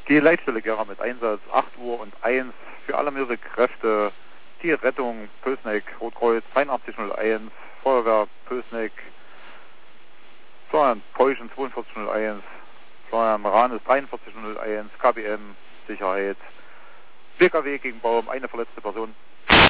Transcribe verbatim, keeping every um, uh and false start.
Die Leitstelle Gera mit Einsatz acht Uhr und eins für alle mehrere Kräfte. Die Rettung Pößneck, Rotkreuz dreiundachtzig null eins, Feuerwehr Pößneck, Florian Peuschen zweiundvierzig null eins, Florian Ranes dreiundvierzig null eins, K B M Sicherheit, B K W gegen Baum, eine verletzte Person.